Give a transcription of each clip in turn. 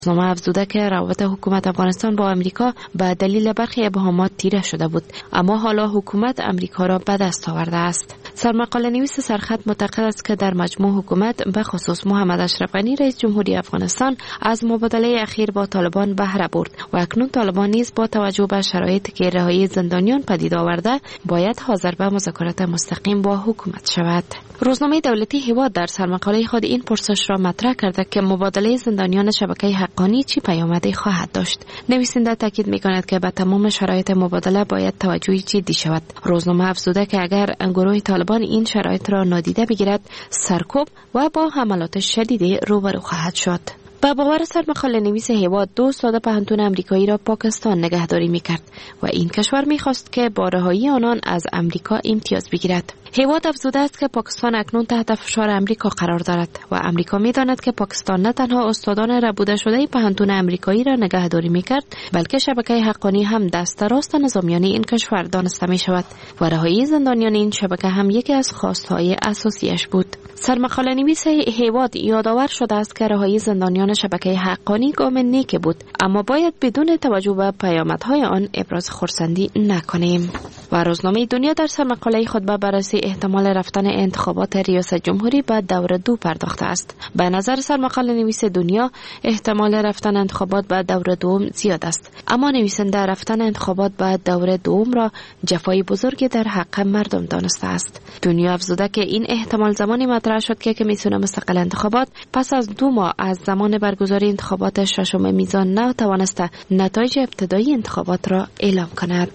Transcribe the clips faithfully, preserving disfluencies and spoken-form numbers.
روزنامه افزوده که روابط حکومت افغانستان با امریکا به دلیل برخی ابهامات تیره شده بود، اما حالا حکومت امریکا را به دست آورده است. سرمقاله نویس سرخط معتقد است که در مجموع حکومت به خصوص محمد اشرف غنی رئیس جمهوری افغانستان از مبادله اخیر با طالبان بهره برد و اکنون طالبان نیز با توجه به شرایطی که رهایی زندانیان پدید آورده باید حاضر به مذاکرات مستقیم با حکومت شود. روزنامه دولتی هیواد در سرمقاله خود این پرسش را مطرح کرده که مبادله زندانیان شبکه حقانی چی پیامدی خواهد داشت. نویسنده تاکید می‌کند که به تمام شرایط مبادله باید توجه جدی شود. روزنامه افزوده که اگر گروه طالبان این شرایط را نادیده بگیرد، سرکوب و با حملات شدیدی روبرو خواهد شد. با باور سرمقاله نویس هیواد، دو استاد پهنتون امریکایی را پاکستان نگهداری می‌کرد و این کشور می‌خواست که با رهایی آنان از امریکا امتیاز بگیرد. هیواد افزوده است که پاکستان اکنون تحت فشار امریکا قرار دارد و امریکا می‌داند که پاکستان نه تنها استادان ربوده شده پهنتون امریکایی را نگهداری می‌کرد، بلکه شبکه حقانی هم دست راست نظامیان این کشور دانسته می‌شود و رهایی زندانیان این شبکه هم یکی از خواست‌های اساسیش بود. سرمقاله نویس هیواد یادآور شده است که رهایی زندانیان شبکه حقانی گام نیکی بود، اما باید بدون توجه به پیامدهای آن ابراز خرسندی نکنیم. و روزنامه دنیا در سرمقاله خود به بررسی احتمال رفتن انتخابات ریاست جمهوری به دور دو پرداخته است. به نظر سرمقاله نویس دنیا احتمال رفتن انتخابات به دور دوم زیاد است، اما نویسنده رفتن انتخابات به دور دوم را جفای بزرگی در حق مردم دانسته است. دنیا افزوده که این احتمال زمانی مطرح شد که کمیسیون مستقل انتخابات پس از دو ماه از زمان برگزاری انتخابات ششم میزان نتوانسته نتایج ابتدایی انتخابات را اعلام کند.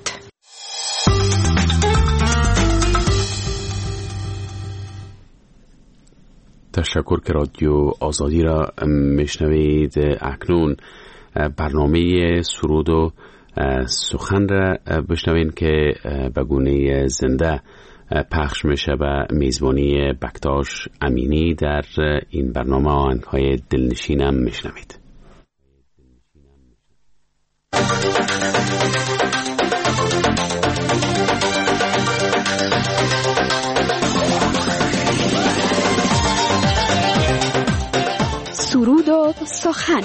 تشکر که رادیو آزادی را میشنوید. اکنون برنامه سرود و سخن را بشنوید که به گونه زنده پخش میشه به میزبانی بکتاش امینی. در این برنامه آهنگ‌های دلنشینم میشنوید. سرود و سخن.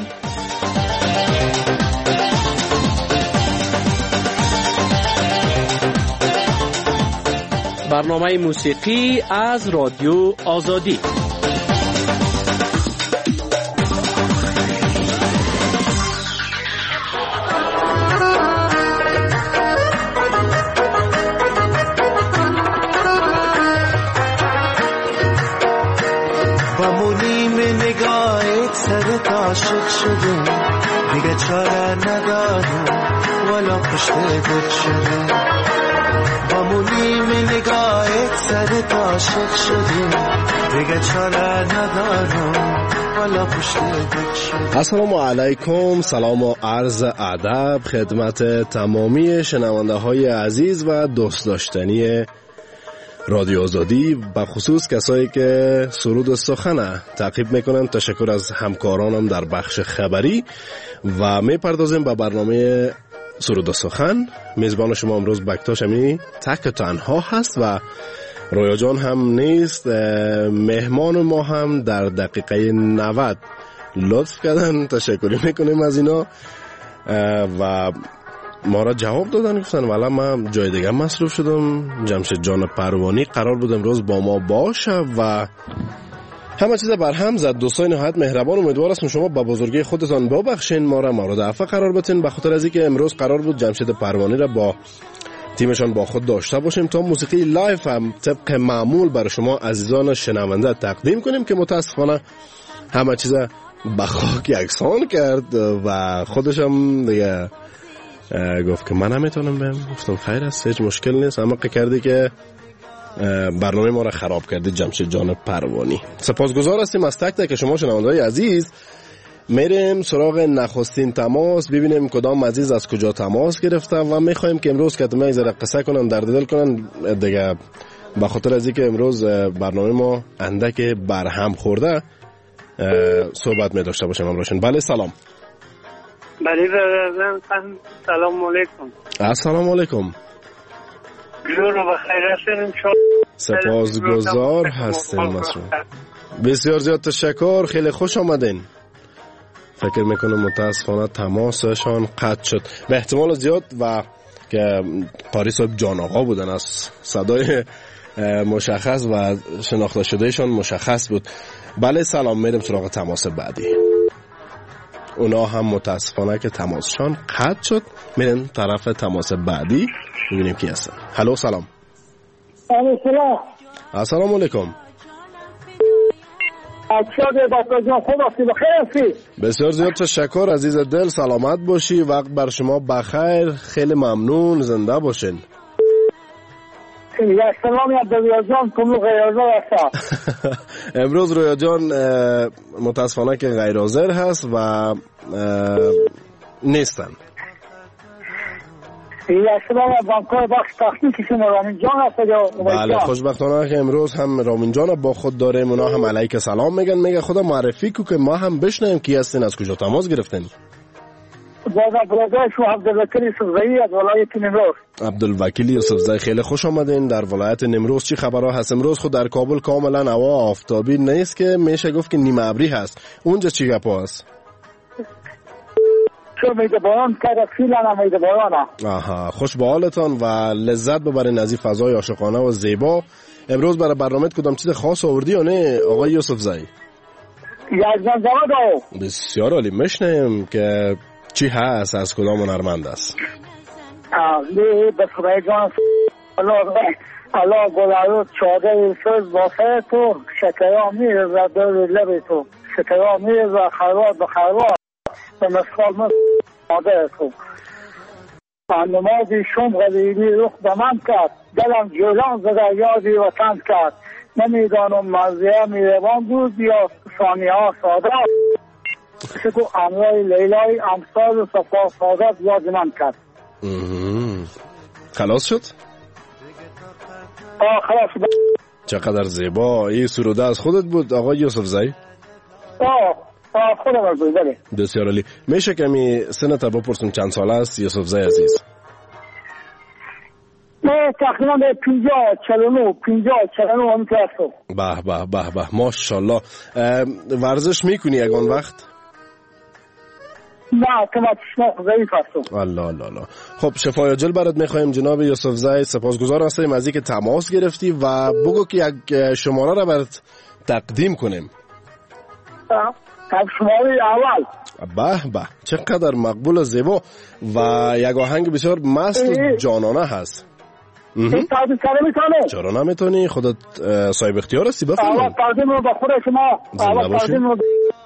برنامه موسیقی از رادیو آزادی. عاشق شدم دیگه چاره ندارم والا پشت دل شدم با مونیم نگاهت سرت عاشق شدم دیگه چاره ندارم والا پشت دل شدم. السلام علیکم، سلام و عرض ادب خدمت تمامی شنونده های عزیز و دوست داشتنی رادیو آزادی، به خصوص کسایی که سرود و سخن تعقیب میکنن. تشکر از همکارانم در بخش خبری و میپردازیم به برنامه سرود و سخن. میزبان شما امروز بکتاش امینی تک تنها هست و رویا جان هم نیست. مهمان ما هم در دقیقه نود لطف کردن، تشکری میکنیم از اینا و ما را جواب دادن، گفتن والا من جای دیگه مصروف شدم. جمشید جان پروانی قرار بود امروز با ما باشه و همه چیز بر هم زد. دوستان نهایت مهربان، امیدوار هستم شما با بزرگی خودتان ببخشین، ما را مورد عفو قرار بدین، به خاطر از اینکه امروز قرار بود جمشید پروانی را با تیمشان با خود داشته باشیم تا موسیقی لایف هم طبق معمول برای شما عزیزان شنونده تقدیم کنیم که متاسفانه همه چیز به خاک یکسان کرد و خودش هم دیگه گفت که من نمیتونم بهم. گفتم خیر است، هیچ مشکل نیست، اما که کردی که برنامه ما را خراب کردی جمشید جان پروانی. سپاسگزار هستیم از تک تک شما شنونده‌های عزیز. میریم سراغ نخستین تماس، ببینیم کدام عزیز از کجا تماس گرفته و میخوایم که امروز که تمام زره قصه کنن، درد دل کنن دیگه، به خاطر از اینکه امروز برنامه ما اندک برهم خورده صحبت می داشته باشیم امروز. بله سلام. بله سلام علیکم. السلام علیکم. جور و بخیر هستیم. سپاسگزار هستیم مسعود. بسیار زیاد تشکر، خیلی خوش آمدین. فکر میکنم متاسفانه تماسشان قطع شد به احتمال زیاد و که قاری صاحب جان آقا بودن از صدای مشخص و شناخته شدهشان مشخص بود. بله سلام، میرم سراغ تماس بعدی. اونا هم متاسفانه که تماسشان قطع شد. میرم طرف تماس بعدی ببینیم کی هستن. هلو سلام. سلام. السلام علیکم. بسیار زیاد تشکر عزیز دل، سلامت باشی، وقت بر شما بخیر، خیلی ممنون، زنده باشین. سلامی از رویا جان کمو غیرازر هست. امروز رویا جان متاسفانه که غیرازر هست و نیستن. سلام از بانکای بخش تخنیکی شما رامین جان هست. بله خوشبختانه که امروز هم رامین جان با خود داریم. اونا هم علیک سلام میگن. میگه خدا معرفی کو که ما هم بشنیم کی هستین، از کجا تماس گرفتین؟ بازم برادر شما عبدالوکیل یوسفزایی از ولایت نمروز. عبدالوکیل یوسفزایی خیلی خوش آمدین در ولایت نمروز. چی خبرها هست امروز؟ خود در کابل کاملا هوا آفتابی نیست که میشه گفت که نیمه ابری هست. اونجا چی گپا هست؟ چون میده باران کرده فیلن هم میده باران. آها، خوش به حالتان و لذت ببرین از این فضای عاشقانه و زیبا. امروز برای برنامه کدام چیز خاص آوردی یا نه آقای یوسفزایی؟ یزدان زمان دو. بسیار عالی، میشنیم که چی هست، از کدام هنرمند است؟ آلی به خدای جان الله گلارو چاده سوز باسه تو شکرها میرزه دور لبی تو شکرها میرزه خروات به خروات به مسخال من ماده تو نمازی شم غلیلی رخ به من کرد دلم جولان زده یادی وطن کرد نمیدانم مرزیه میروان بود یا ثانیه ها ساده شکو امرای لیلای امثال و صفا سادت یاد من کرد. خلاص شد؟ آه خلاص شد. چقدر زیبا. این سروده از خودت بود آقای یوسفزایی؟ آه آه خودم از بود. بله بسیار عالی. میشه کمی سنت بپرسم چند ساله است یوسفزایی عزیز؟ نه تقریبا به پینجا چلونو پینجا چلونو هم کلاسو. به به به به ماشاءالله. ورزش میکنی یگان وقت؟ نه که ما تشناق ضعیف هستم. الله الله الله. خب شفای عاجل برات میخوایم جناب یوسفزایی. سپاسگزار هستیم از اینکه تماس گرفتی و بگو که یک شماره را برات تقدیم کنیم. شماره اول. به به چقدر مقبول و زیبا و یک آهنگ بسیار مست و جانانه هست. این تقدیم کرده میتونه؟ چرا نمیتونی؟ خودت صاحب اختیار هستی بفرمایید. اول تقدیم رو به خود شما. اول تقدیم رو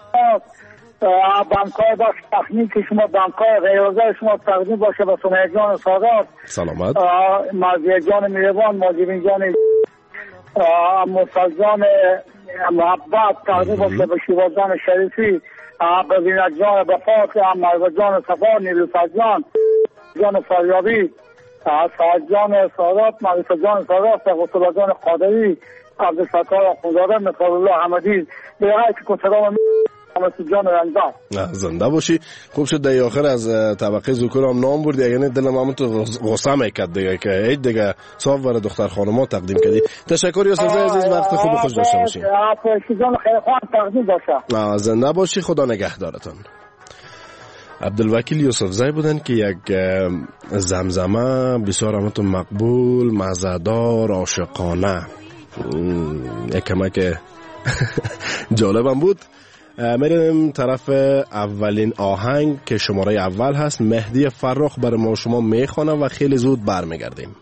بانکای بخش تخنیکی شما، بانکای غیرازه شما تقدیم باشه به سمیه جان سادات، سلامت، مرزیه جان میروان، ماجبین جان موسیقی جان محبت تقدیم باشه به شیوا جان شریفی، به زینت جان بفاق، مرزا جان صفا، نیلوفر جان جان فریابی، سعد جان سادات، معرفت جان سادات، غسل جان قادری، عبدالفتاح اخوندزاده، مثال الله حمدی، به هر که کنسرام جان رنجان. زنده باشی. خوب شد در آخر از طبقه ذکور هم نام بردی، یعنی دلم همون تو غصه میکرد دیگه که هیچ دیگه صاف برای دختر خانم‌ها تقدیم کردی. تشکر یوسفزایی عزیز، وقت خوب خوش داشته باشی. جان خیر خوان تقدیم باشه. زنده باشی، خدا نگهدارتون. عبدالوکیل یوسفزایی بودن که یک زمزمه بسیار همون مقبول، مزه‌دار، عاشقانه، یک کمک جالبم بود. میریم طرف اولین آهنگ که شماره اول هست. مهدی فرخ برای ما شما میخوانه و خیلی زود برمیگردیم.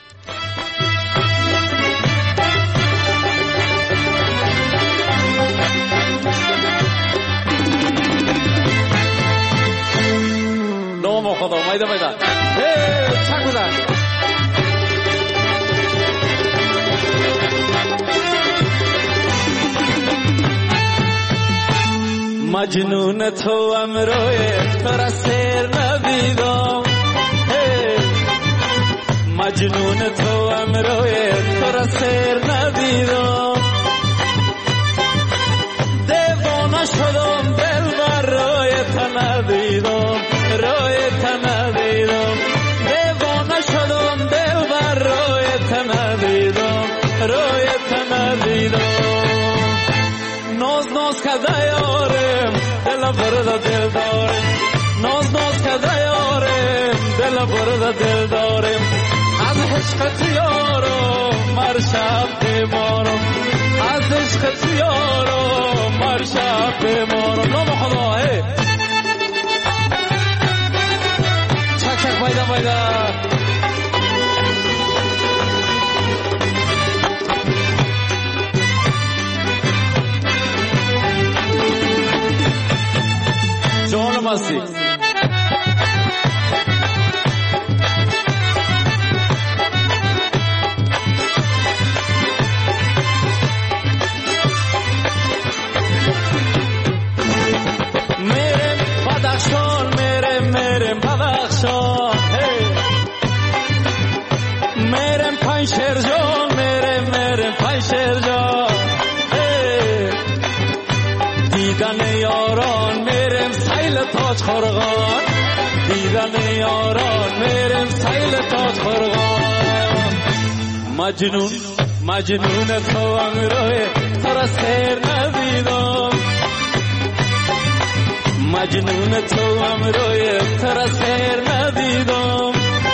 نام خدا مایده مایده هی چک بودن مجنون تو امروی تو را سیر ندیدم، مجنون تو امروی تو را سیر ندیدم، دیوانه شدم دل بر روی تو ندیدم، روی تو ندیدم، دیوانه شدم دل بر روی تو ندیدم، روی تو ندیدم، ناز ناز کده یارم دل دل برد دل دارم ناز ناز کده یارم دل برد دل دارم از عشق تو یارم مر شب بیمارم از عشق تو یارم مر شب بیمارم نام خدا چک چک بایده بایده جان مستی میرم بدخشان میرم میرم بدخشان میرم پنشهر جان میرم میرم پنشهر جان دیدن یاران میرم سیل تاج خرگان دیدن یاران میرم سیل تاج خرگان مجنون مجنون تو هم روی تر سیر ندیدم مجنون تو هم روی تر سیر ندیدم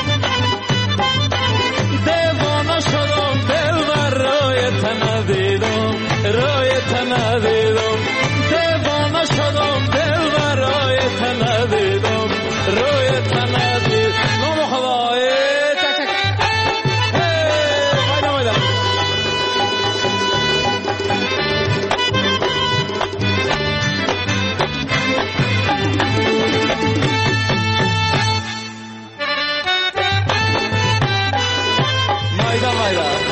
دیوانه شدم دل بر روی تن دیدم روی تن دیدم دیوانه شدم دل بر روی تن دیدم روی تن دیدم نام خدای چک چک بایدم بایدم بایدم بایدم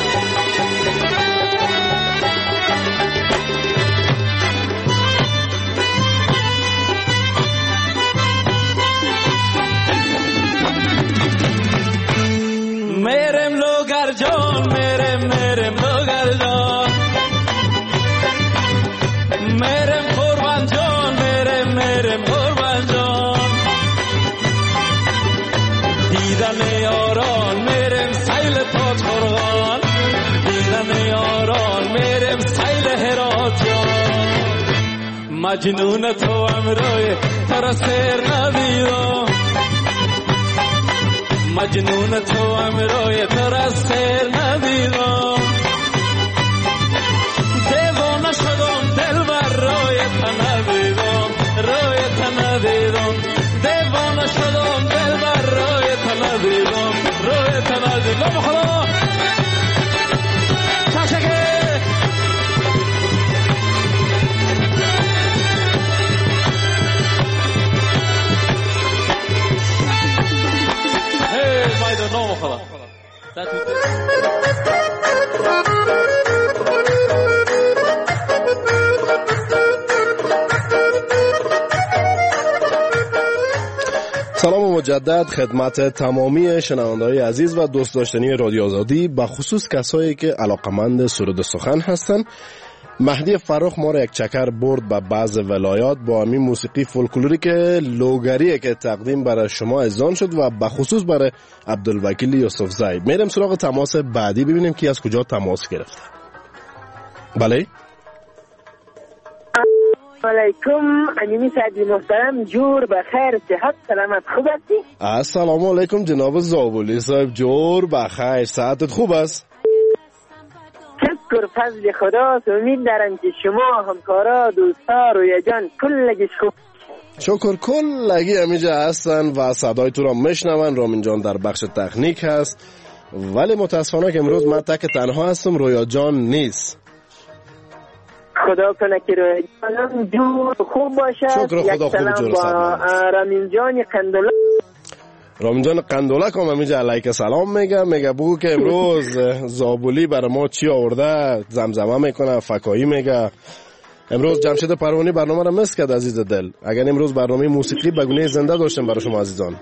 میرم لوگر جان میرم میرم لوگر جان میرم قربان جان میرم میرم قربان جان دیدن یاران میرم سیل تاج خرگان دیدن یاران میرم سیل هرات جان مجنون تو هم روی تر سیر ندیدم مجنون تو هم روی تر سیر ندیدم دیوانه شدم دل بر روی تن دیدم روی تن دیدم دیوانه شدم دل بر روی تن دیدم روی تن دیدم خدا چشکه I don't know خدا سلام و مجدد خدمت تمامی شنونده‌های عزیز و دوست داشتنی رادیو آزادی، به خصوص کسایی که علاقمند سرود سخن هستند. مهدی فرخ ما را یک چکر برد به بعض ولایات با همین موسیقی فولکلوریک لوگری که تقدیم برای شما اذعان شد و به خصوص برای عبدالوکیل یوسفزی. میرم سراغ تماس بعدی ببینیم کی از کجا تماس گرفته. بله علیکم انیمی سعدی محترم، جور بخیر، صحت سلامت، خوب هستی؟ السلام علیکم جناب زابلی صاحب، جور بخیر، صحتت خوب است؟ شکر فضل خدا، امید دارم که شما همکارا دوستا روی جان کلگیش خوب. شکر کلگی همیجا هستن و صدای تو را میشنون. رامین جان در بخش تکنیک هست، ولی متاسفانه که امروز من تک تنها هستم، رویا جان نیست. خدا کنه که روی جانم جور خوب باشه. شکر خدا خوب جور با رامین جان قندولا رامین جان قندولک هم همیجا علیک سلام میگه میگه بگو که امروز زابولی برای ما چی آورده، زمزمه میکنه، فکایی میگه. امروز جمشید پروانی برنامه را مس کرد عزیز دل. اگر امروز برنامه موسیقی بگونه زنده داشتیم برای شما عزیزان.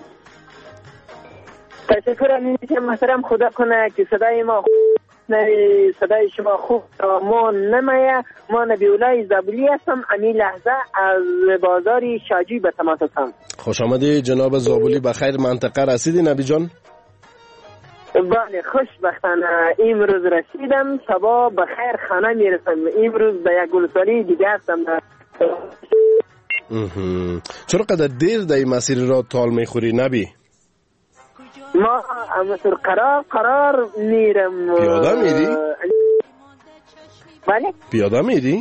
تشکر امید محترم، خدا کنه که صدای ما صدای شما خوب ما نمایه. ما نبیولای زابلی هستم، امی لحظه از بازاری شاجی به تماس هستم. خوش آمدی جناب زابلی، بخیر منطقه رسیدی نبی جان؟ بله خوشبختانه امروز رسیدم، صبح بخیر خانه میرسم. امروز به یک گلسالی دیگه هستم. چرا قدر دیر در این مسیر را تال میخوری نبی؟ ما مثل قرار قرار میرم. پیاده میری؟ بله پیاده میری؟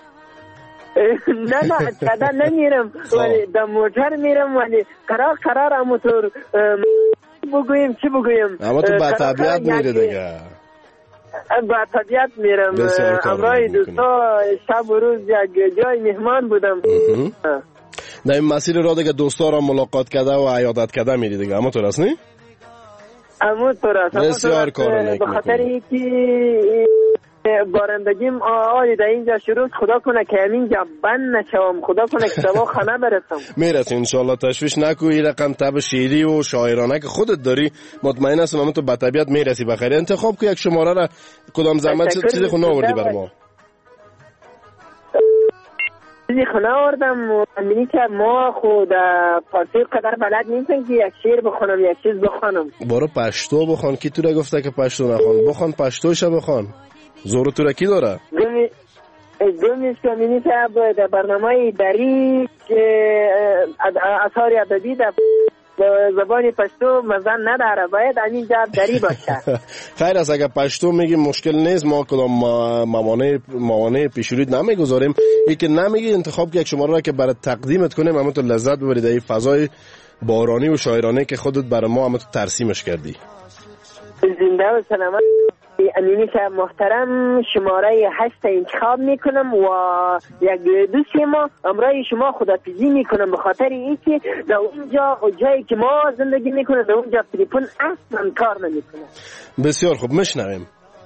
نه نه پیاده نمیرم ولی در موتر میرم ولی قرار قرار همونطور بگویم چی بگویم اما تو با طبیعت میره دیگه. با طبیعت میرم. امرای دوستا شب و روز یک جای مهمان بودم. در این مسیر را دیگه دوستا را ملاقات کرده و عیادت کرده میری دیگه. اما تو راست نی؟ اما تو راست. بسیار کار نیک. به خاطر اینکه بارندگیم آلی در اینجا شروع خدا کنه که همینجا بند نشوم. خدا کنه که دوا خانه برسم. میرسی انشالله. تشویش نکو. این رقم تب شیری و شاعرانه که خودت داری مطمئن هستم اما تو به طبیعت میرسی بخیر. انتخاب که یک شماره را کدام زحمت چیزی خود ناوردی بر ما؟ چیزی خود ناوردم و همینی که ما خود فارسی قدر بلد نیستم که یک شعر بخونم یک چیز بخونم. برو پشتو بخون. کی تو را گفته که پشتو نخون؟ بخون پشتوش بخون. زور تو را کی داره؟ دومیش که همینی که در برنامه دری اثار ادبی در زبان پشتو مزن نداره باید همینجا دری باشه. خیر است اگر پشتو میگی مشکل نیست. ما کدام موانع موانع پیشورید نمیگذاریم. این که نمیگی انتخاب که یک شماره را که برای تقدیمت کنیم اما تو لذت ببرید این فضای بارانی و شاعرانه که خودت برای ما اما تو ترسیمش کردی. زنده و سلامت. امینی که محترم شماره هشت انتخاب میکنم و یک دوستی ما امرای شما خدافیزی میکنم به خاطر اینکه در اونجا جایی که ما زندگی میکنه در اونجا تلفن اصلا کار نمیکنه. بسیار خوب میشنویم.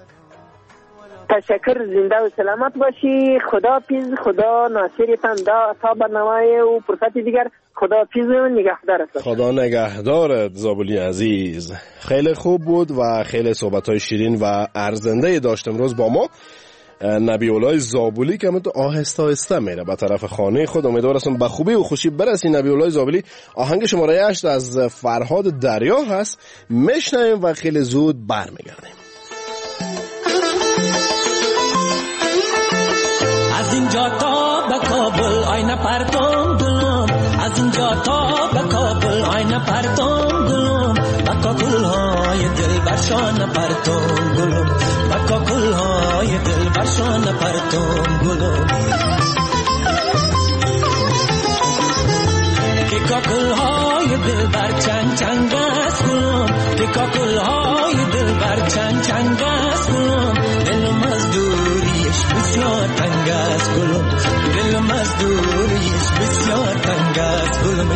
تشکر. زنده و سلامت باشی. خدا پیز خدا ناصرتان تا برنامه و فرصت دیگر. خدا پیز و نگهدارت. خدا نگهدارت زابلی عزیز. خیلی خوب بود و خیلی صحبت‌های شیرین و ارزنده داشت امروز با ما نبی‌الله زابلی که تو آهسته آهسته میره به طرف خانه خود. امیدوار هستم به خوبی و خوشی برسی. نبی‌الله زابلی آهنگ شماره هشت از فرهاد دریا هست میشنویم و خیلی زود برمیگردیم. از اینجا تا به کابل آینه پرتم گلم. از اینجا تا به کابل آینه پرتم گلم. بکا گلهای دل برشان پرتم گلم. بکا گلهای دل برشان پرتم گلم. بیکا گلهای دل بر چنگ چنگ است گلم. بیکا گلهای دل بر چنگ چنگ است گلم. دلم از دوریش بسیار تنگ است گلم. دلم از دوریش بسیار تنگ است گلم.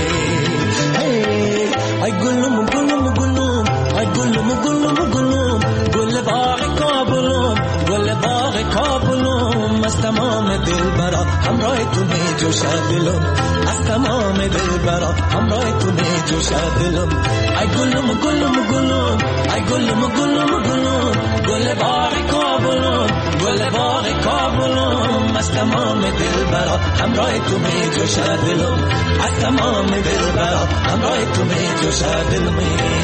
ای گلم گلم گلم ای گلم گلم گلم گل باغ کابلم گل باغ کابلم. از تمام دل برا همراه تو می جوشد دلم. از تمام دل برا همراه تو می جوشد دلم. ای گلم گلم گلم ای گلم گلم گلم گل باغ کابلم گل باغ کابلم. از تمام دل برا همراه تو می جوشد دلم. از تمام دل برا همراه تو می جوشد دلم.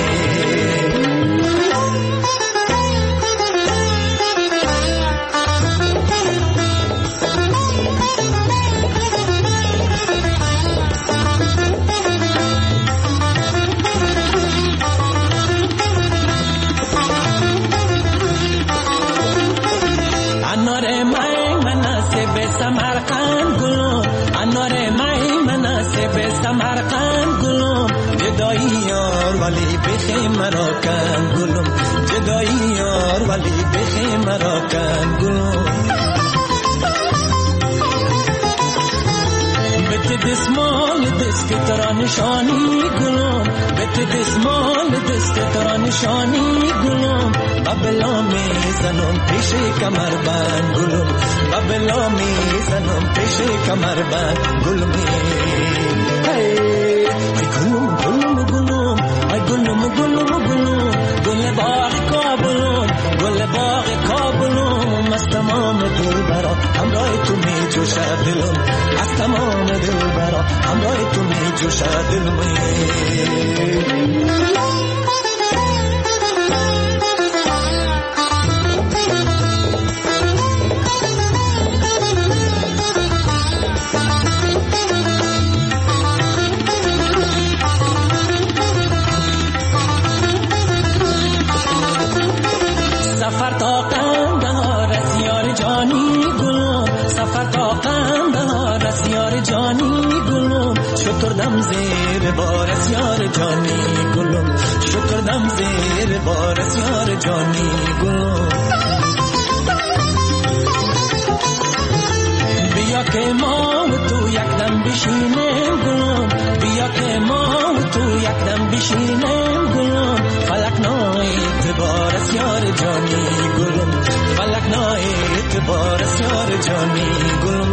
انار مای مناسب سمرقند گلم. انار مای مناسب سمرقند گلم. جدایی یار ولی بخی مرا کن گلم. جدایی یار ولی بخی مرا کن گلم. بت دسمال دست ترا نشانی گلم. بت دسمال دست ترا نشانی گلم. بابلا می زنم پیش کمر بند گلم. بابلا می زنم پیش کمر بند گلم. ای گلم گلم گلم ای گلم گلم گلم گل باغ کابلم گل باغ کابلم. از تمام دل برا همراه تو می جوشد دلم. از تمام دل برا همراه تو می جوشد دلم. شکردم زیر بارت یار جانی گلم شکردم زیر بارت یار جانی گلم بیا که ما و تو یکدم بشینیم گلم بیا که ما و تو یکدم بشینیم گلم فلک نای اعتبارت یار جانی گلم فلک نای اعتبارت یار جانی گلم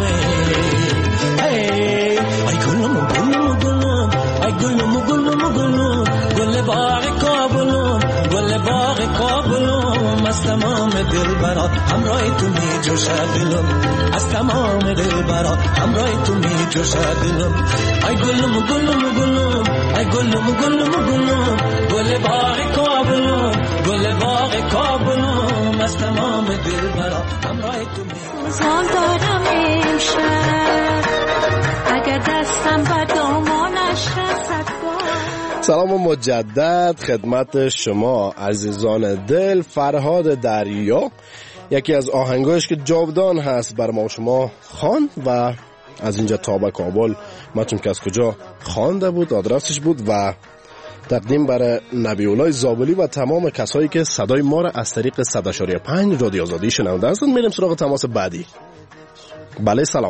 ای ای گلم گلم گلم ای گلم گلم گلم گل باغ کابلم گل باغ کابلم از تمام دل برا همراه تو می جوشد دلم از تمام دل برا همراه تو می جوشد دلم ای گلم گلم گلم ای گلم گلم گلم گل باغ کابلم گل باغ کابلم از تمام دل برا همراه تو می سوزان دارم امشب اگر دستم بر دامانش رسد. سلام مجدد خدمت شما عزیزان دل. فرهاد دریا یکی از آهنگایش که جاودان هست بر ما شما خواند و از اینجا تا به کابل متون که از کجا خوانده بود آدرسش بود و تقدیم برای نبی‌الله زابلی و تمام کسایی که صدای ما را از طریق صد و پنج رادیو آزادی شنونده هستند. میریم سراغ تماس بعدی. بله سلام.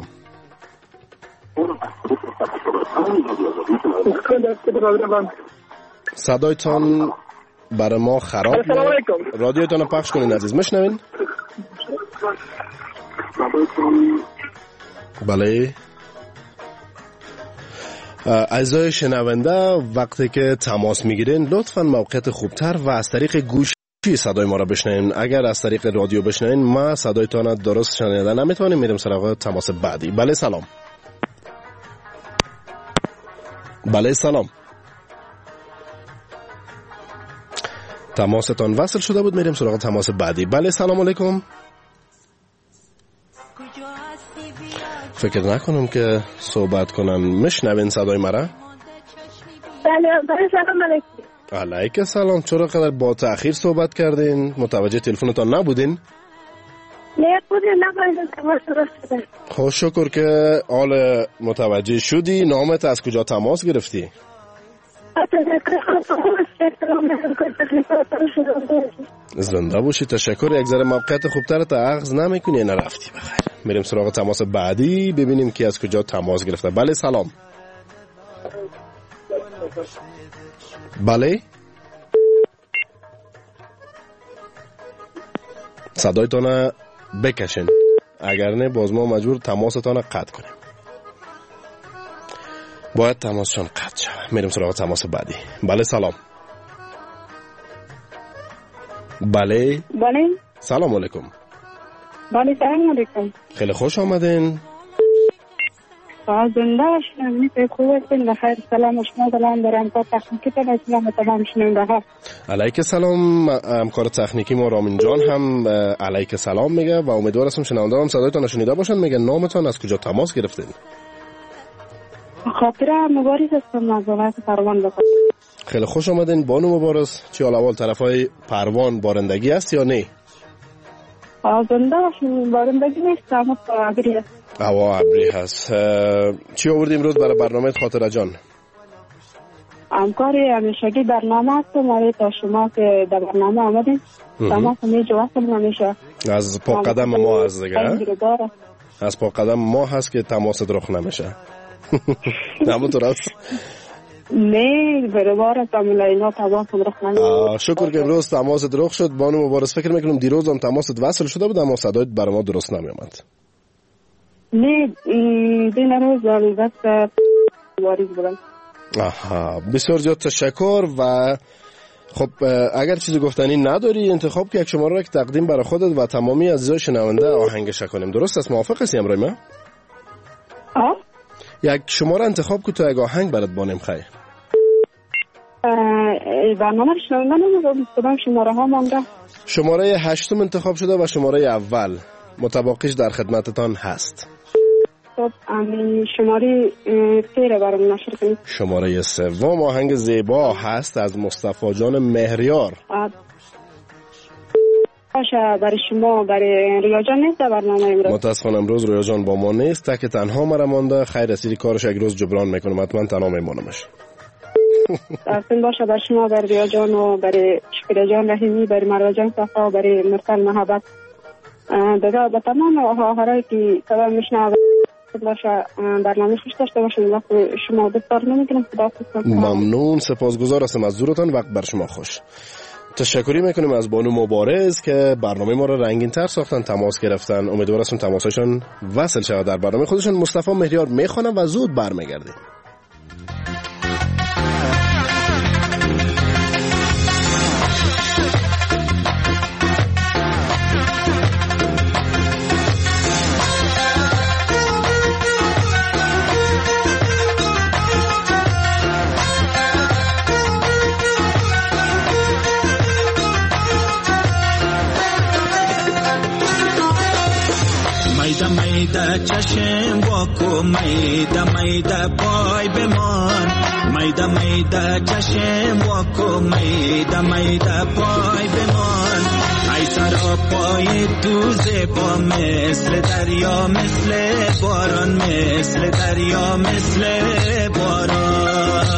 صدایتان برای ما خراب رادیوتان رو پخش کنین عزیز میشنوین؟ بله اعضای شنونده وقتی که تماس میگیرین لطفاً موقعیت خوبتر و از طریق گوشی صدای ما را بشنوین. اگر از طریق رادیو بشنوین ما صدایتان درست شنیده نمیتونیم. میریم سراغ تماس بعدی. بله سلام. بله سلام. تماستان وصل شده بود. میریم سراغ تماس بعدی. بله سلام علیکم. فکر نکنم که صحبت کنن. میشنوین صدای مرا؟ بله بله سلام علیکم. علیکم سلام. چرا قدر با تأخیر صحبت کردین؟ متوجه تلفنتان نبودین؟ نه بودین نبودین تماس درست شده. خوش شکر که حال متوجه شدی. نامت از کجا تماس گرفتی؟ زنده باشی. تشکر. یک ذره موقعیت خوبتر تا اخذ نمیکنی نرفتی بخیر. میریم سراغ تماس بعدی ببینیم کی از کجا تماس گرفته. بله سلام. بله صدایتان بکشین اگر نه باز ما مجبور تماستان قطع کنیم. باید تماسشان قطع شود. میریم سراغ تماس بعدی. بله سلام. بله بله سلام علیکم. بله سلام علیکم. خیلی خوش آمدین. زنده باشین. میشه خوب هستین بخیر. سلام شما دارم دارم تا تکنیکی تا اسلام تمام شنونده ها. علیک سلام. همکار تکنیکی ما رامین جان هم علیک سلام میگه و امیدوارم شنونده هم صدایتان شنیده باشن. میگه نامتان از کجا تماس گرفتین؟ خاطره مبارز هستم از ولایت پروان بکنم. خیلی خوش آمدین بانو مبارز. چی حال اول طرفای پروان بارندگی است یا نه؟ زنده باشین. بارندگی نیست اما ابری هست. هوا ابری هست. چی آوردی امروز برای برنامه خاطره جان؟ همکاری همیشگی برنامه هست. ما تا شما که در برنامه آمدین تماس میجو وصل نمیشه. از پا قدم ما هست دیگه. از پا قدم ما هست که تماس رخ نمیشه. همونطور است. نه برابر است اما اینا تماس رخ نمیشه. شکر که امروز تماس رخ شد. بانو مبارز فکر میکنم دیروز هم تماست وصل شده بود اما صدایت برای ما درست نمیامد. نه دین روز البته واریز بودم. آها بسیار زیاد تشکر. و خب اگر چیزی گفتنی نداری انتخاب که یک شماره را که تقدیم برای خودت و تمامی عزیزان شنونده آهنگش کنیم. درست است؟ موافق هستی امروز ما؟ آه یک شماره انتخاب که تو یک آهنگ برات بانیم خیر. برنامه رو شنونده نمیدونم کدام شماره ها مانده. شماره هشتم انتخاب شده و شماره اول متباقیش در خدمتتان هست. خب شماره سه رو برام نشر کنید. شماره سوم آهنگ زیبا هست از مصطفی جان مهریار. باشه برای شما برای رویا جان نیست در برنامه امروز؟ متاسفانه امروز رویا جان با ما نیست، تا که تنها مرا مانده. خیر رسیدی کارش یک روز جبران میکنم، حتما تنها میمانمش. این باشه برای شما برای رویا جان و برای شکر جان رحیمی، برای مروا جان صفا، برای مرسل محبت دیگه به تمام آهارایی که صدا میشنوه باشه برنامه خوش داشته باشین. وقت شما بسیار نمیگیرم. ممنون، سپاسگزار هستم از حضورتان. وقت بر شما خوش. تشکری میکنیم از بانو مبارز که برنامه ما را رنگین تر ساختن، تماس گرفتن. امیدوار هستم تماسشون وصل شود در برنامه خودشون. مصطفی مهریار میخوانم و زود برمیگردیم. میده چشم واکو میده میده پای بمان، میده میده چشم واکو میده میده پای بمان. ای سرا پای تو زیبا مثل دریا، مثل باران، مثل دریا، مثل باران.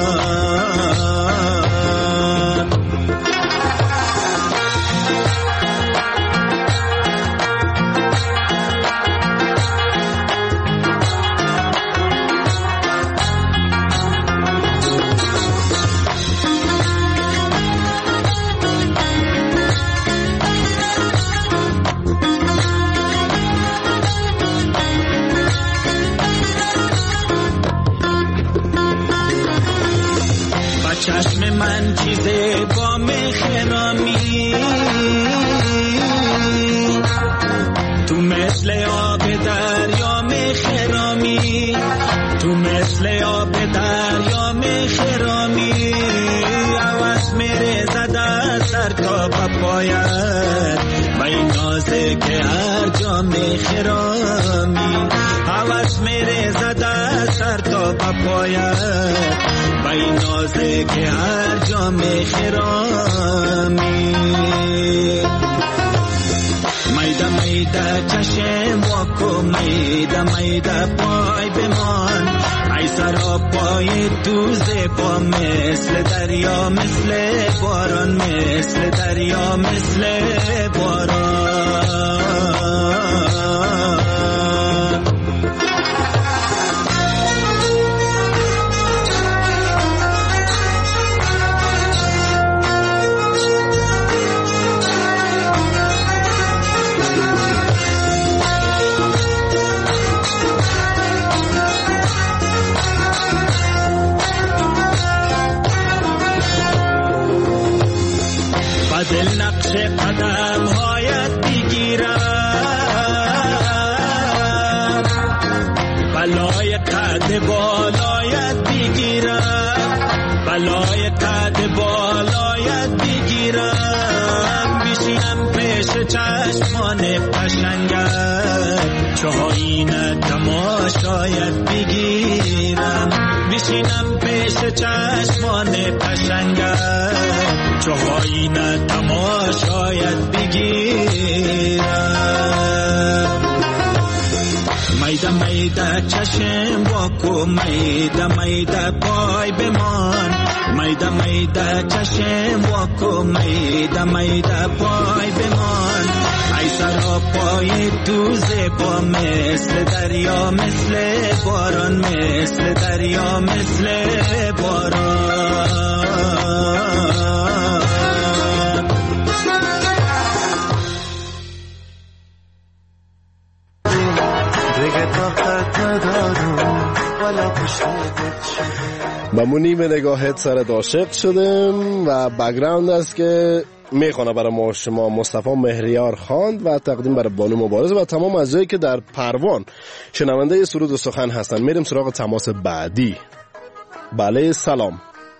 چشم من چیزه با مخرامی، تو مثل آب دریا مخرامی، تو مثل آب دریا مخرامی. عوض میره زده سر تا پایت، بای نازه که هر جا مخرامی. عوض میره زده سر تا پایت، بای نازه که هر جا مخرامی. میده میده چشم واکو میده میده پای بمان. ای سرا پای تو زیبا مثل دریا، مثل باران، مثل دریا، مثل باران. دل نقش قدم هایت بگیرم، بلای قد بالایت بگیرم، بلای قد بالایت بگیرم. بشینم پیش چشمان قشنگت، چهارین تماشایت بگیرم. بشینم پیش چشمان قشنگت، چهارین تماشایت بگیرم. میده میده چشم واکو میده میده پای بمان، میده میده چشم واکو میده میده پای بمان. ای سرا پای تو زیبا مثل دریا، مثل باران، مثل دریا، مثل باران. با منیم نگاهت سرت عاشق شدم و بگراند است که میخونه برای ما شما مصطفی مهریار خواند و تقدیم برای بانو مبارز و تمام اعضایی که در پروان شنونده سرود و سخن هستن. میریم سراغ تماس بعدی. بله سلام.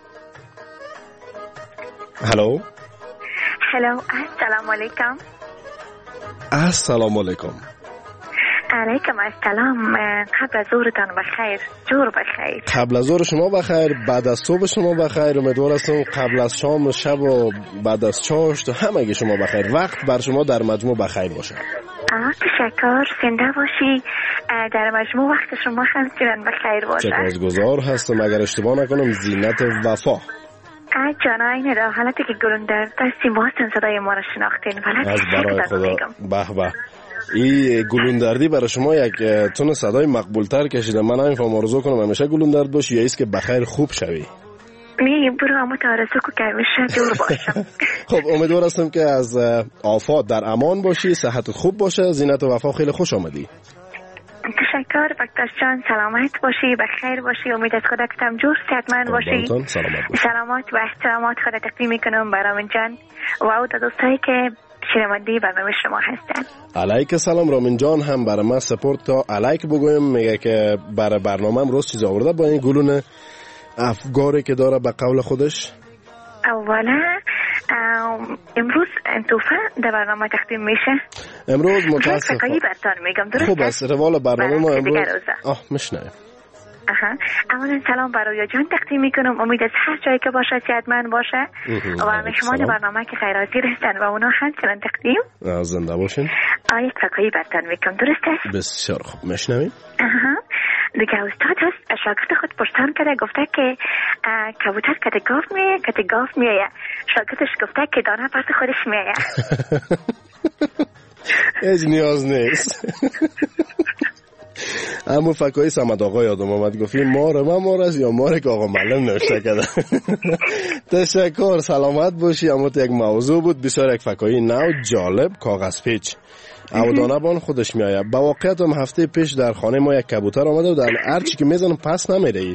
هلو هلو السلام علیکم. السلام علیکم. علیکم السلام. قبل از ظهرتان بخیر. جور بخیر. قبل از ظهر شما بخیر، بعد از صبح شما بخیر. امیدوار هستم قبل از شام، شب و بعد از چاشت همگی شما بخیر. وقت بر شما در مجموع بخیر باشه. آه تشکر. زنده باشی. در مجموع وقت شما همچنان بخیر باشه. سپاسگزار هستم. اگر اشتباه نکنم زینت وفا. آه جان اینه در حالتی که گلون در دستی ماستن صدای ما را شناختین. از برای خدا. به به. این گلوندردی برای شما یک تون صدای مقبولتر کشیده. من این فهم آرزو کنم همیشه گلوندرد باشی یا ایست که بخیر خوب شوی. می برو همو آرزو که همیشه جور باشم. خب امیدوار هستم که از آفات در امان باشی، صحت خوب باشه. زینت وفا خیلی خوش آمدی. تشکر بکتاش جان. سلامت باشی، بخیر باشی. امید از خدا کتم جور صحتمند باشی. سلامت باشی. سلامات و احترامات خدا تقدیم میکنم برامون جان و او دوستایی که شنونده برنامه شما هستن. علیک سلام. رامین جان هم برای من سپورت تا علیک بگویم. میگه که برای برنامه روز چیز آورده با این گلون افگاری که داره به قول خودش. اولا امروز توفه در برنامه تقدیم میشه. امروز متاسفم فقایی برتان میگم درسته؟ خوب است. روال برنامه ما امروز آه میشنویم. اها اولا سلام برای جان تقدیم میکنم. امید از هر جایی که باشه صحتمند باشه و مهمان برنامه که خیر حاضر هستن و اونا همچنان تقدیم زنده باشین. آیت فقایی برتان میکنم درسته؟ بسیار خوب میشنویم. اها دیگه استاد هست شاگرد خود پرسان کرده گفته که کبوتر کده گاف میه کده گاف میه. شاگردش گفته که دانه پس خودش میه. هیچ نیاز نیست. اما فکایی سمد آقا یادم آمد گفتی مار من مار است یا ماره که آقا معلم نوشته کرده. تشکر. سلامت باشی. اما یک موضوع بود بسیار یک فکایی نو جالب. کاغذ پیچ او دانه بان خودش میآید. با واقعیت هم هفته پیش در خانه ما یک کبوتر آمده و در هر چی که میزنم پس نمیره. ای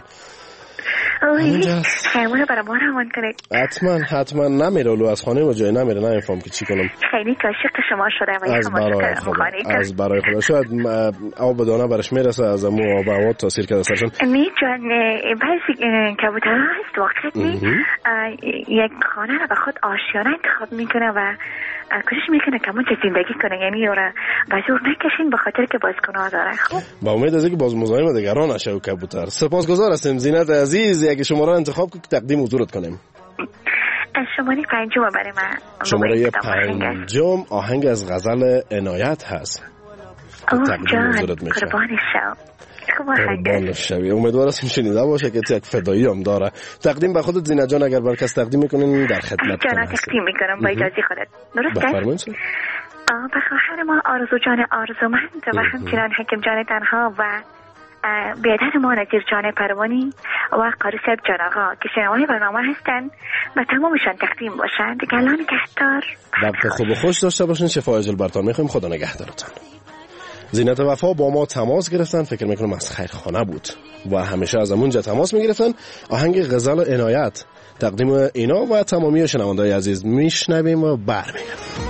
خیمونه برای ما روان کنید. حتما حتما نمیره. ولو از خانه و جای نمیره. نمیفهم که چی کنم. خیلی عاشق شما شده و از برای خدا. از برای خدا شاید آب دانه برش میرسه از امو آب هوا تاثیر کرده سرشون. می جان بعضی کبوترها هست واقعا یک خانه را به خود آشیانه انتخاب میکنه و کوشش میکنه که اونجا زندگی کنه. یعنی اون به زور نکشین به خاطر که بازکنها داره. خب با امید از اینکه باز مزاحم دیگران نشه و کبوتر. سپاسگزار هستیم. زینت عزیز یک شماره انتخاب که تقدیم حضورت کنیم. شماره پنجم برای من. شماره پنجم آهنگ از غزل عنایت هست. اوه جان قربان شو. قربان شوی. امیدوار هستم شنیده باشه که یک فدایی هم داره. تقدیم به خودت زینت جان اگر برکس تقدیم میکنین در خدمت جان تقدیم میکنم با اجازه خودت. درسته؟ بفرمایید. به خواهر ما آرزو جان آرزومند و همچنان حکم جان تنها و بیادر ما نظیر جان پروانی و قاری صاحب جان آقا که شنوای برنامه هستن و تمامشان تقدیم باشند. دیگه الان نگهدار. وقت خوب و خوش داشته باشین. شفای عاجل برتان میخوایم. خدا نگهدارتان. زینت وفا با ما تماس گرفتن. فکر میکنم از خیرخانه بود و همیشه از همونجا تماس میگرفتن. آهنگ غزل عنایت تقدیم اینا و تمامی شنونده‌های عزیز میشنویم و برمیگردیم.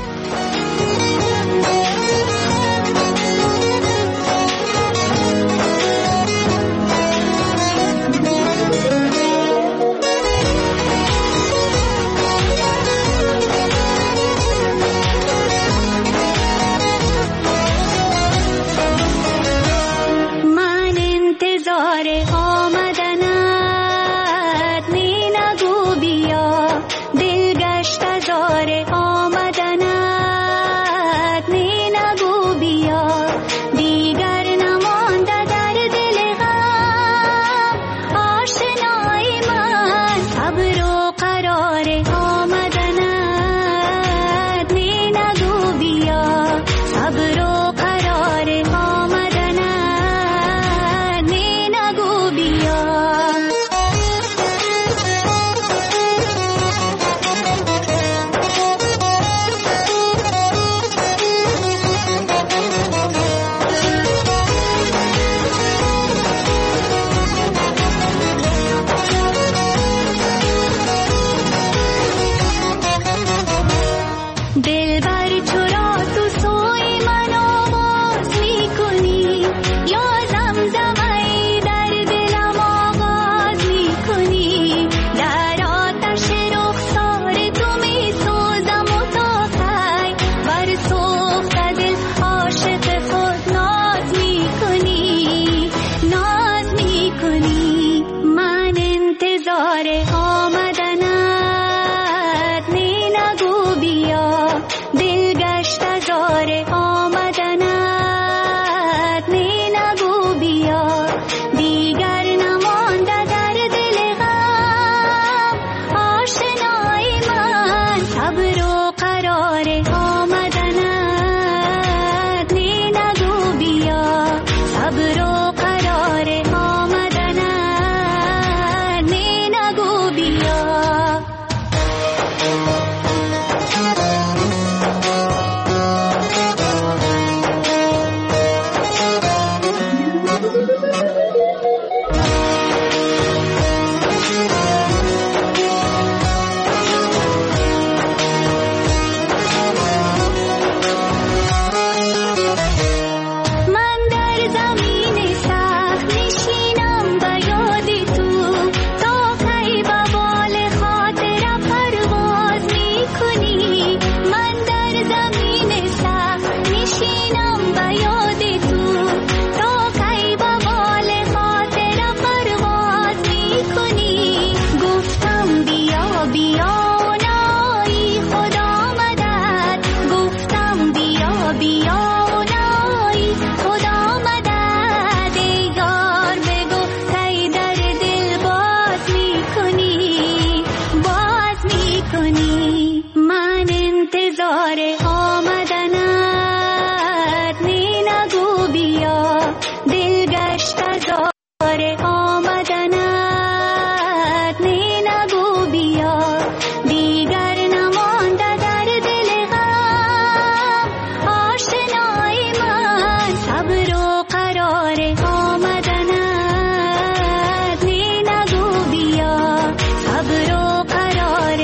दिल गश्त ज़ोर आमदना قرار آمدنت نی نگو بیا دل گشت زار آمدنت نی نگو بیا دیگر نمانده در دل غم آشنای من صبر و قرار آمدنت نی نگو بیا صبر و قرار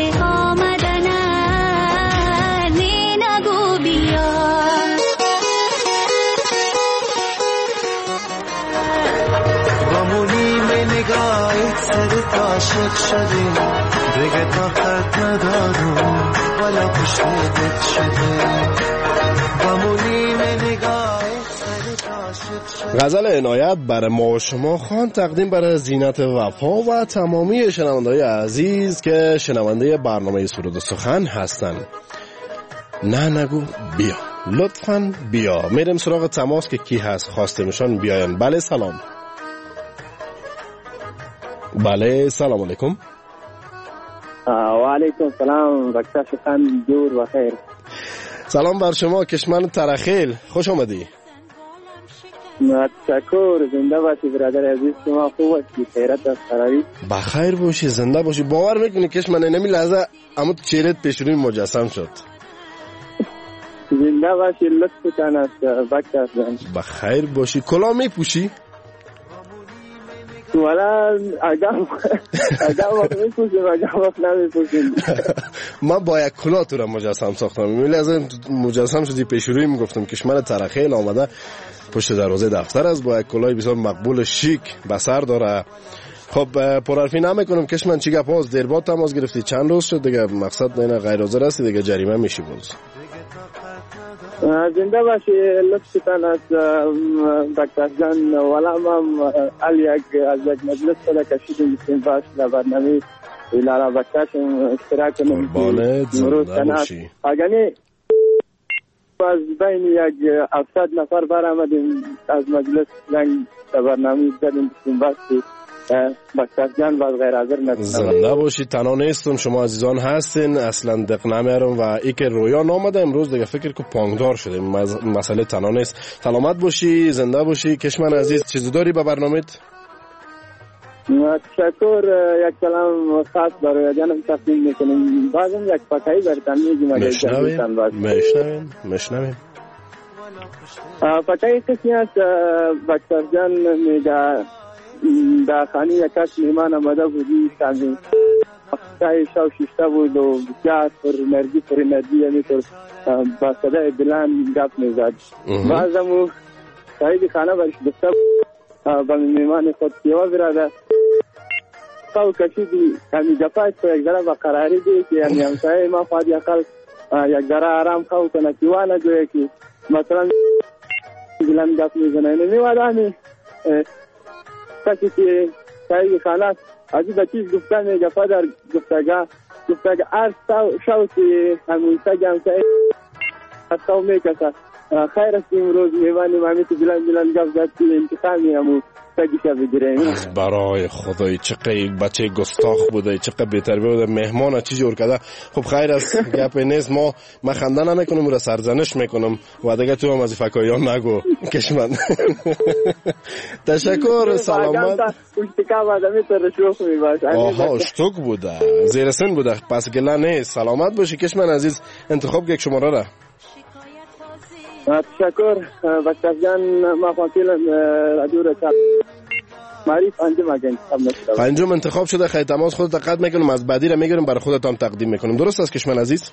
آمدنت نی نگو بیا بمونی میں نگاهت سرت عاشق شدیم دیگه طاقت ندارم ولا پشتت شدیم بمونی میں نگاهت سرت عاشق شدیم. غزل عنایت برای ما و شما خان تقدیم برای زینت وفا و تمامی شنونده‌های عزیز که شنونده برنامه سرود و سخن هستن. نه نگو بیا لطفاً بیا. میرم سراغ تماس که کی هست خواسته میشن بیاین. بله سلام. بله سلام علیکم. و علیکم سلام دکتر شخان جور و خیر. سلام بر شما کشمن ترخیل، خوش آمدی. تشکر، زنده باشی برادر عزیز. شما خوب هستی؟ خیرت است قراری؟ بخیر باشی، زنده باشی. باور میکنی کشمن نمی لحظه اما چهرت پیشونی مجسم شد. زنده باشی، لطفتان است بکتر جان. بخیر باشی. کلاه میپوشی؟ والا اگم اگم وقت میپوشیم اگم وقت نمیپوشیم. من با یک کلاه تو را مجسم ساختم. میلی از مجسم شدی پیش روی میگفتم کشمن ترخیل آمده پشت دروازه دفتر است با یک کلاه بسیار مقبول شیک به سر داره. خب پرحرفی نمیکنم کشمن چی گپ هست؟ دیر بعد تماس گرفتی چند روز شد دیگه؟ مقصد نه غیر حاضر هستی دیگه جریمه میشی باز. زنده باشی، لطفتان است دکتر جان. والا ما ال یک از یک مجلس سره کشیدیم بسیم باش در برنامه ایلارا بکتاشم اشتراک کنیم. قربانت زنده باشی. اگرنی از بین یک هفتصد نفر برآمدیم از مجلس زنگ در برنامه زدیم بسیم باش بکتر جان باز غیر حاضر نکنم. زنده باشی. تنها نیستم، شما عزیزان هستین، اصلا دق نمیارم و ای که رویا نامده امروز دیگه فکر که پانگدار شده. مسئله تنها نیست. سلامت باشی، زنده باشی کشمن عزیز. چیزی داری به برنامه‌ت؟ تشکر. یک سلام خاص برای جانم تقدیم میکنیم. بازم یک پکایی برتن میگیم اگر مشنویم مشنویم مشنویم پکایی کسی هست بکتر جان میگه در خانه یک کس میمان آمده بودی کمی وقتی شو شیشته بود و بسیار پر انرژی پر انرژی یعنی پر با صدای بلند گپ میزد. بعضمو صاحب خانه برش گفته با میمان خود یوا براده تو کشیدی کمی گپایش تو یک ذره با قراری دی که یعنی همسایه ما خواهد یقل یک ذره آرام خواهد کنه که وانا جویه که مثلا بلند گپ میزنه. یعنی میوادانی کسی که صاحب خانه ازی به چیز گفته میگه پدر گفتگه گفتگه ارز شو که همون سگه همسایه از تو میکسه خیر است امروز میوانیم همی تو بلند بلند گفت زد که انتخامی همون سگیشه بگیریم. برای خدای چقدر بچه گستاخ بوده، چقدر بی‌تربیت بوده، مهمان چی جور کرده. خب خیر است گپ نیست. ما من خنده نمیکنم را سرزنش میکنم و دیگه تو هم از فکایان نگو کشمن. تشکر. سلامت. اشتکا بادمی تو رشوخ میباشه. آها اشتک بوده زیر سن بوده پس گله نیست. سلامت باشی کشمن عزیز. انتخاب یک شماره را. تشکر بکتر جان. ما فاکیل رادیو رسال معریف انجام اگه انتخاب نشده انجام انتخاب شده. خیلی تماس خودت دقت میکنم از بعدی را میگیرم برای خودت هم تقدیم میکنم. درست است کشمن عزیز؟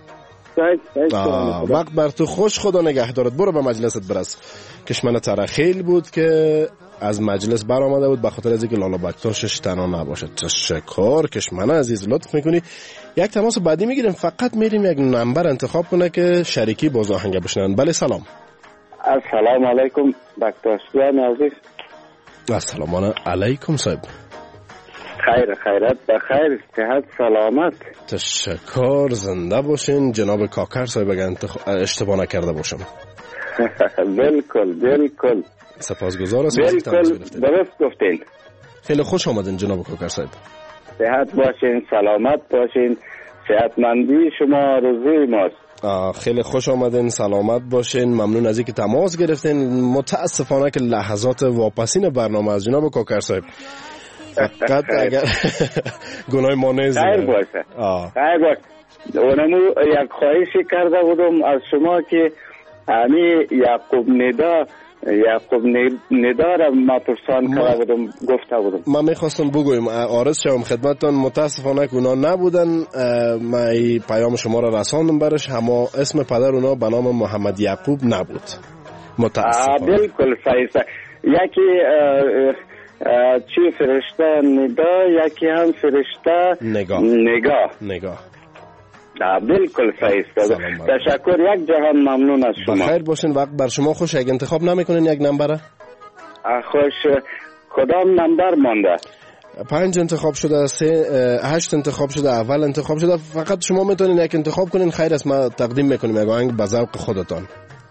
وقت بر تو خوش. خدا نگهدارت. برو به مجلست برس. کشمن ترخیل بود که از مجلس بر آمده بود به خاطر از اینکه لالا بکتاشش تنها نباشه. تشکر کشمن عزیز، لطف میکنی. یک تماس بعدی میگیریم. فقط میریم یک نمبر انتخاب کنه که شریکی باز آهنگ بشنن. بله سلام. السلام علیکم دکتر جان عزیز. السلام علیکم صاحب. خیر خیرت بخیر صحت سلامت. تشکر. زنده باشین جناب کاکر صاحب اگر اشتباه نکرده باشم. بالکل بالکل سپاسگزار هستم. بالکل درست گفتین. خیلی خوش آمدین جناب کاکر صاحب. صحت باشین، سلامت باشین. صحتمندی شما روزی ماست. خیلی خوش آمدین، سلامت باشین، ممنون از اینکه تماس گرفتین. متاسفانه که لحظات واپسین برنامه از جناب کاکر صاحب فقط اگر گناه ما نیست. خیر باشه خیر باشه. اونمو یک خواهشی کرده بودم از شما که همی یعقوب ندا یعقوب ندا را ما پرسان کرده بودم گفته بودم. من میخواستم بگویم عارض شوم خدمتتان، متاسفانه که اونا نبودن. من پیام شما را رساندم برش، اما اسم پدر اونا به نام محمد یعقوب نبود متاسفانه. بالکل صحیح. یکی چی فرشته ندا، یکی هم فرشته نگاه نگاه نگاه بالکل صحیح. تشکر، یک جهان ممنون از شما. بخیر باشین، وقت بر شما خوش. یک انتخاب نمیکنین یک نمبره؟ خوش. کدام نمبر مانده؟ پنج انتخاب شده، سه هشت انتخاب شده، اول انتخاب شده. فقط شما میتونین یک انتخاب کنین. خیر است، ما تقدیم میکنیم یک آهنگ به ذوق خودتان.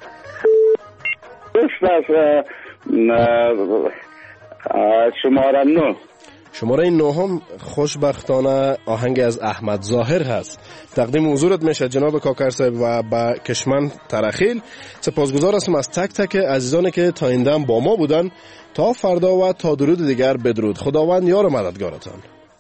شماره نو شماره نهم خوشبختانه آهنگ از احمد ظاهر هست. تقدیم حضورت میشه جناب کاکر صاحب و با کشمن ترخیل. سپاسگزار هستم از تک تک عزیزانی که تا این دم با ما بودن. تا فردا و تا درود دیگر بدرود. خداوند یار و مددگارتان.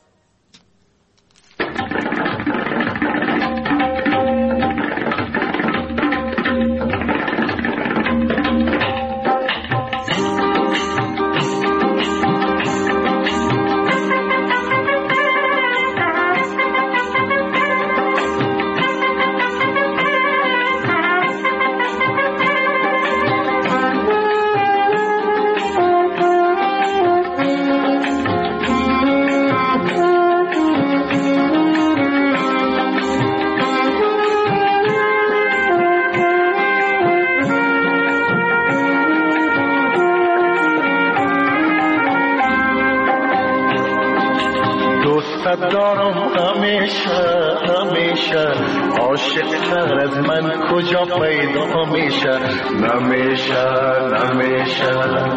دارم همیشه همیشه، عاشق تر از من کجا پیدا میشه؟ نمیشه نمیشه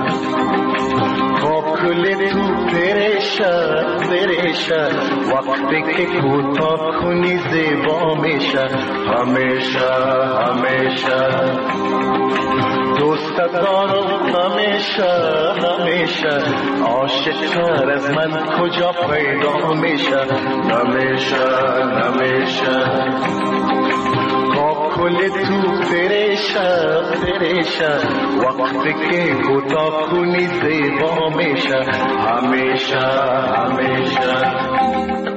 با کل تو پریشه پریشه، وقتی که کوتاه کنی زیبا میشه. همیشه همیشه دوست دارم همیشه همیشه، عاشق تر از من کجا پیدا میشه؟ نمیشه نمیشه با کل تو پریشه پریشه، وقتی که کوتاه کنی زیبا میشه. همیشه همیشه